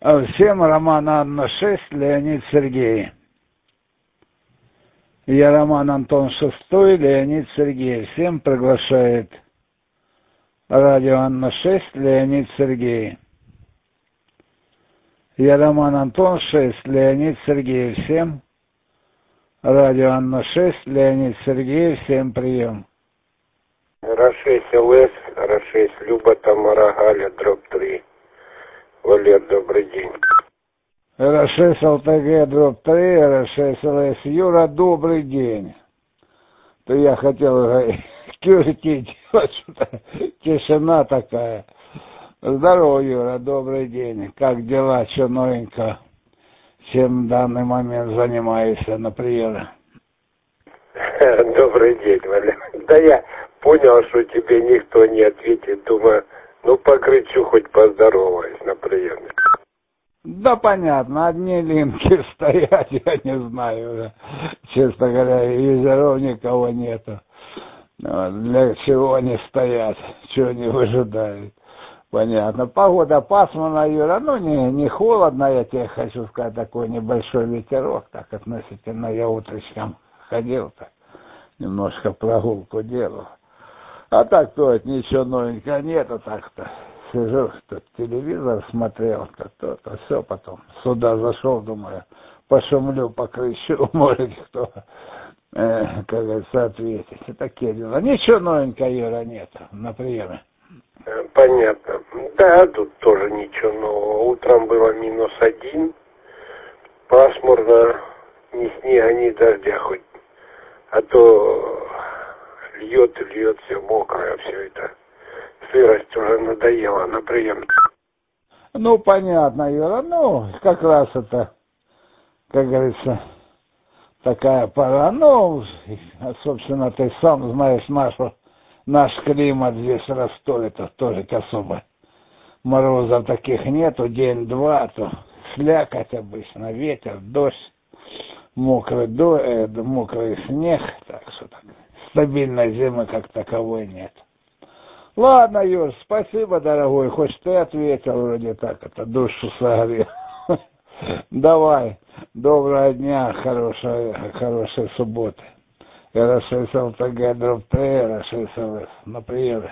Всем Роман Анна 6, Леонид Сергей. Я Роман Антон 6, Леонид Сергей. Всем приглашает радио Анна 6, Леонид Сергей. Я Роман Антон 6, Леонид Сергей. Всем радио Анна 6, Леонид Сергей. Всем прием. Р6 ЛС, Р6 Люба Тамара Галя, дробь 3. Валер, добрый день. Р6 ЛТГ, дробь 3, Р6 ЛС Юра, добрый день. То я хотел уже кюртить, что-то тишина такая. Здорово, Юра, добрый день. Как дела, что новенького? Чем в данный момент занимаешься на приеме? Добрый день, Валя. Да я понял, что тебе никто не ответит. Думаю, покричу, хоть поздороваюсь на приеме. Да понятно, одни линки стоят, я не знаю уже. Честно говоря, визоров никого нету. Для чего они стоят, чего они выжидают. Понятно. Погода пасмурная, Юра, не холодно, я тебе хочу сказать, такой небольшой ветерок, так относительно, я утречком ходил, так, немножко прогулку делал. А так-то ничего новенького нету, так-то сижу, тут телевизор смотрел, то все, потом сюда зашел, думаю, пошумлю, покричу, может кто, как говорится, ответить. И такие дела. Ничего новенького, Юра, нету на приеме. Понятно. Да, тут тоже ничего нового. Утром было -1, пасмурно, ни снега, ни дождя хоть. А то льет и льет, все мокрое, все это. Сырость уже надоела на прием. Понятно, Юра, как раз это, как говорится, такая пора. Собственно, ты сам знаешь, наш климат здесь в Ростове, то тоже особо морозов таких нету, день-два, то слякоть обычно, ветер, дождь, мокрый снег, так что так, стабильной зимы как таковой нет. Ладно, Юр, спасибо, дорогой, хоть ты ответил вроде так, это душу согрел. Давай, доброго дня, хорошей субботы. Р6 ЛТГ, дробь 3, Р6 ЛС. На приеме.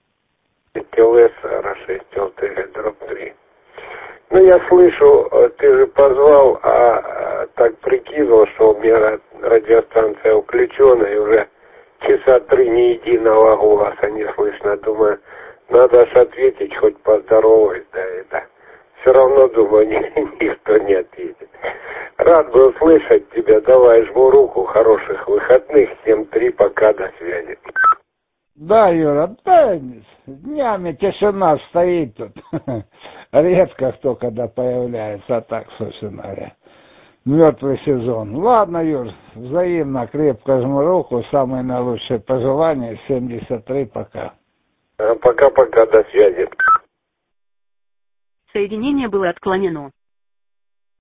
ЛС, Р6 ЛТГ, дробь 3. Я слышу, ты же позвал, так прикинул, что у меня радиостанция включена, и уже часа 3 ни единого голоса не слышно. Думаю, надо ж ответить, хоть поздороваюсь, да это. Все равно, думаю, никто не ответит. Рад был слышать тебя. Давай, жму руку. Хороших выходных. 7-3. Пока. До связи. Да, Юра, да, днями тишина стоит тут. Редко кто когда появляется, а так, собственно говоря. Мертвый сезон. Ладно, Юр, взаимно крепко жму руку. Самые наилучшие пожелания. 73. Пока. Пока-пока. До связи. Соединение было отклонено.